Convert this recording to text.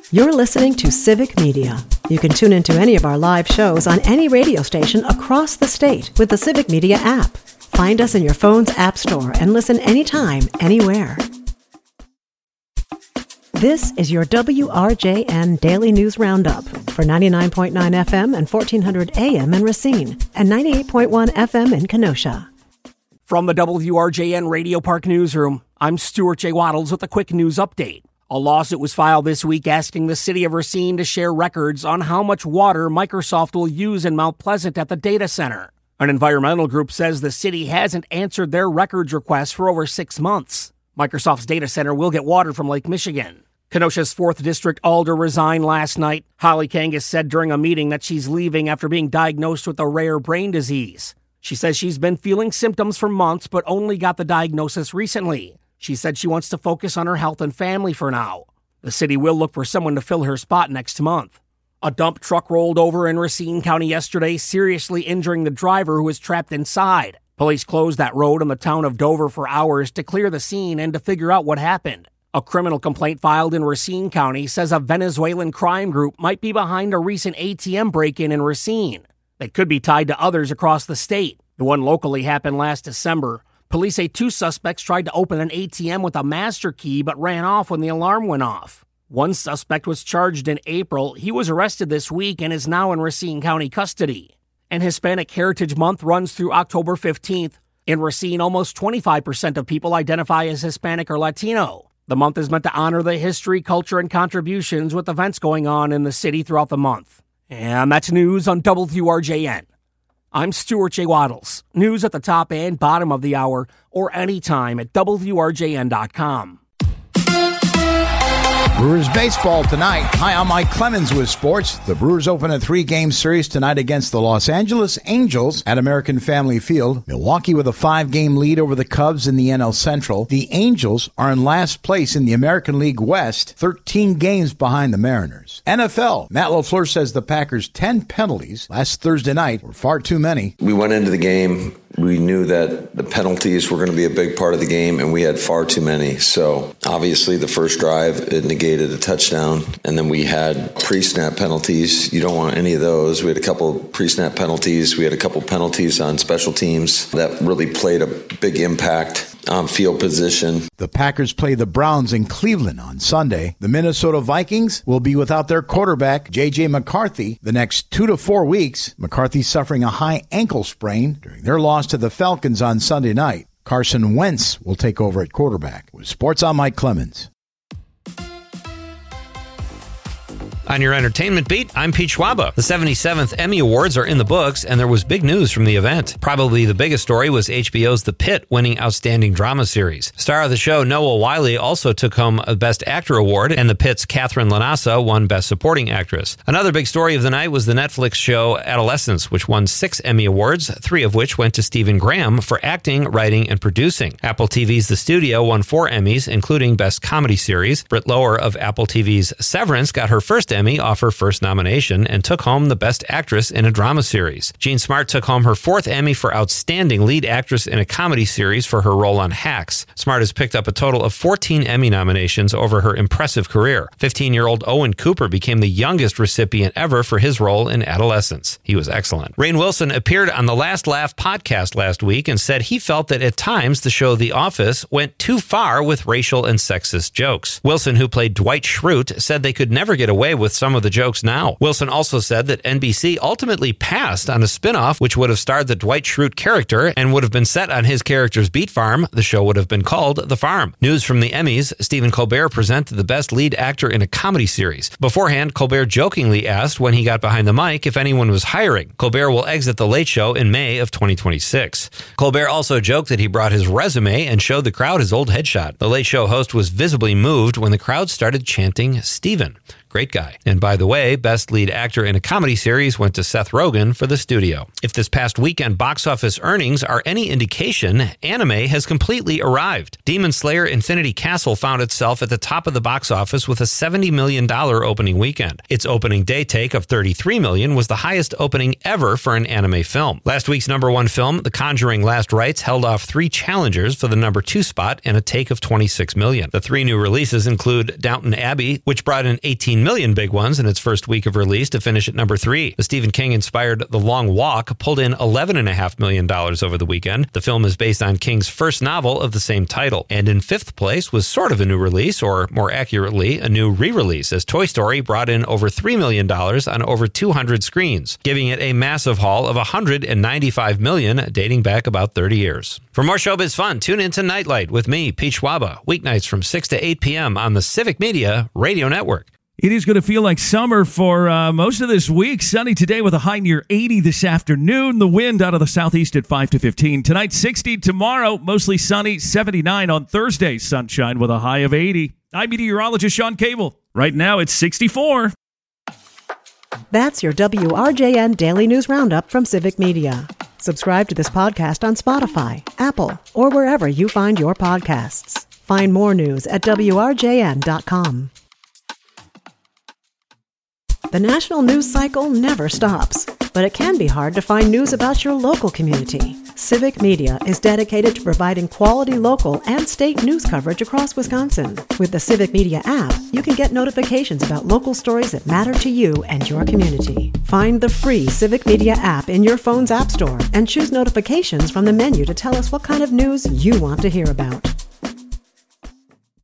You're listening to Civic Media. You can tune into any of our live shows on any radio station across the state with the Civic Media app. Find us in your phone's app store and listen anytime, anywhere. This is your WRJN Daily News Roundup for 99.9 FM and 1400 AM in Racine and 98.1 FM in Kenosha. From the WRJN Radio Park Newsroom, I'm Stuart J. Waddles with a quick news update. A lawsuit was filed this week asking the city of Racine to share records on how much water Microsoft will use in Mount Pleasant at the data center. An environmental group says the city hasn't answered their records request for over 6 months. Microsoft's data center will get water from Lake Michigan. Kenosha's 4th District Alder resigned last night. Holly Kangas said during a meeting that she's leaving after being diagnosed with a rare brain disease. She says she's been feeling symptoms for months but only got the diagnosis recently. She said she wants to focus on her health and family for now. The city will look for someone to fill her spot next month. A dump truck rolled over in Racine County yesterday, seriously injuring the driver who was trapped inside. Police closed that road in the town of Dover for hours to clear the scene and to figure out what happened. A criminal complaint filed in Racine County says a Venezuelan crime group might be behind a recent ATM break-in Racine. They could be tied to others across the state. The one locally happened last December. Police say 2 suspects tried to open an ATM with a master key but ran off when the alarm went off. One suspect was charged in April. He was arrested this week and is now in Racine County custody. And Hispanic Heritage Month runs through October 15th. In Racine, almost 25% of people identify as Hispanic or Latino. The month is meant to honor the history, culture, and contributions with events going on in the city throughout the month. And that's news on WRJN. I'm Stuart J. Waddles. News at the top and bottom of the hour or anytime at WRJN.com. Brewers baseball tonight. Hi, I'm Mike Clemens with sports. The Brewers open a 3-game series tonight against the Los Angeles Angels at American Family Field. Milwaukee with a 5-game lead over the Cubs in the NL Central. The Angels are in last place in the American League West, 13 games behind the Mariners. NFL. Matt LaFleur says the Packers' 10 penalties last Thursday night were far too many. We went into the game. We knew that the penalties were going to be a big part of the game, and we had far too many. So obviously the first drive, it negated a touchdown, and then we had pre-snap penalties. You don't want any of those. We had a couple pre-snap penalties. We had a couple penalties on special teams that really played a big impact on field position. The Packers play the Browns in Cleveland on Sunday. The Minnesota Vikings will be without their quarterback, J.J. McCarthy, the next 2 to 4 weeks. McCarthy suffering a high ankle sprain during their loss to the Falcons on Sunday night. Carson Wentz will take over at quarterback. With sports, I'm Mike Clemens. On your entertainment beat, I'm Pete Schwaba. The 77th Emmy Awards are in the books, and there was big news from the event. Probably the biggest story was HBO's The Pitt winning Outstanding Drama Series. Star of the show, Noah Wyle, also took home a Best Actor award, and The Pitt's Catherine Lanasa won Best Supporting Actress. Another big story of the night was the Netflix show Adolescence, which won 6 Emmy Awards, 3 of which went to Stephen Graham for acting, writing, and producing. Apple TV's The Studio won 4 Emmys, including Best Comedy Series. Britt Lower of Apple TV's Severance got her first Emmy off her first nomination and took home the Best Actress in a Drama Series. Jean Smart took home her 4th Emmy for Outstanding Lead Actress in a Comedy Series for her role on Hacks. Smart has picked up a total of 14 Emmy nominations over her impressive career. 15-year-old Owen Cooper became the youngest recipient ever for his role in Adolescence. He was excellent. Rainn Wilson appeared on the Last Laugh podcast last week and said he felt that at times the show The Office went too far with racial and sexist jokes. Wilson, who played Dwight Schrute, said they could never get away with some of the jokes now. Wilson also said that NBC ultimately passed on a spinoff which would have starred the Dwight Schrute character and would have been set on his character's beat farm. The show would have been called The Farm. News from the Emmys, Stephen Colbert presented the Best Lead Actor in a Comedy Series. Beforehand, Colbert jokingly asked when he got behind the mic if anyone was hiring. Colbert will exit The Late Show in May of 2026. Colbert also joked that he brought his resume and showed the crowd his old headshot. The Late Show host was visibly moved when the crowd started chanting Stephen. Great guy. And by the way, Best Lead Actor in a Comedy Series went to Seth Rogen for The Studio. If this past weekend box office earnings are any indication, anime has completely arrived. Demon Slayer Infinity Castle found itself at the top of the box office with a $70 million opening weekend. Its opening day take of $33 million was the highest opening ever for an anime film. Last week's #1 film, The Conjuring Last Rites, held off 3 challengers for the #2 spot and a take of $26 million. The 3 new releases include Downton Abbey, which brought in $18 1 million big ones in its first week of release to finish at number 3. The Stephen King-inspired The Long Walk pulled in $11.5 million over the weekend. The film is based on King's first novel of the same title. And in 5th place was sort of a new release, or more accurately, a new re-release, as Toy Story brought in over $3 million on over 200 screens, giving it a massive haul of $195 million, dating back about 30 years. For more showbiz fun, tune into Nightlight with me, Pete Schwaba, weeknights from 6 to 8 p.m. on the Civic Media Radio Network. It is going to feel like summer for most of this week. Sunny today with a high near 80 this afternoon. The wind out of the southeast at 5 to 15. Tonight, 60. Tomorrow, mostly sunny, 79 on Thursday. Sunshine with a high of 80. I'm meteorologist Sean Cable. Right now, it's 64. That's your WRJN Daily News Roundup from Civic Media. Subscribe to this podcast on Spotify, Apple, or wherever you find your podcasts. Find more news at WRJN.com. The national news cycle never stops, but it can be hard to find news about your local community. Civic Media is dedicated to providing quality local and state news coverage across Wisconsin. With the Civic Media app, you can get notifications about local stories that matter to you and your community. Find the free Civic Media app in your phone's app store and choose notifications from the menu to tell us what kind of news you want to hear about.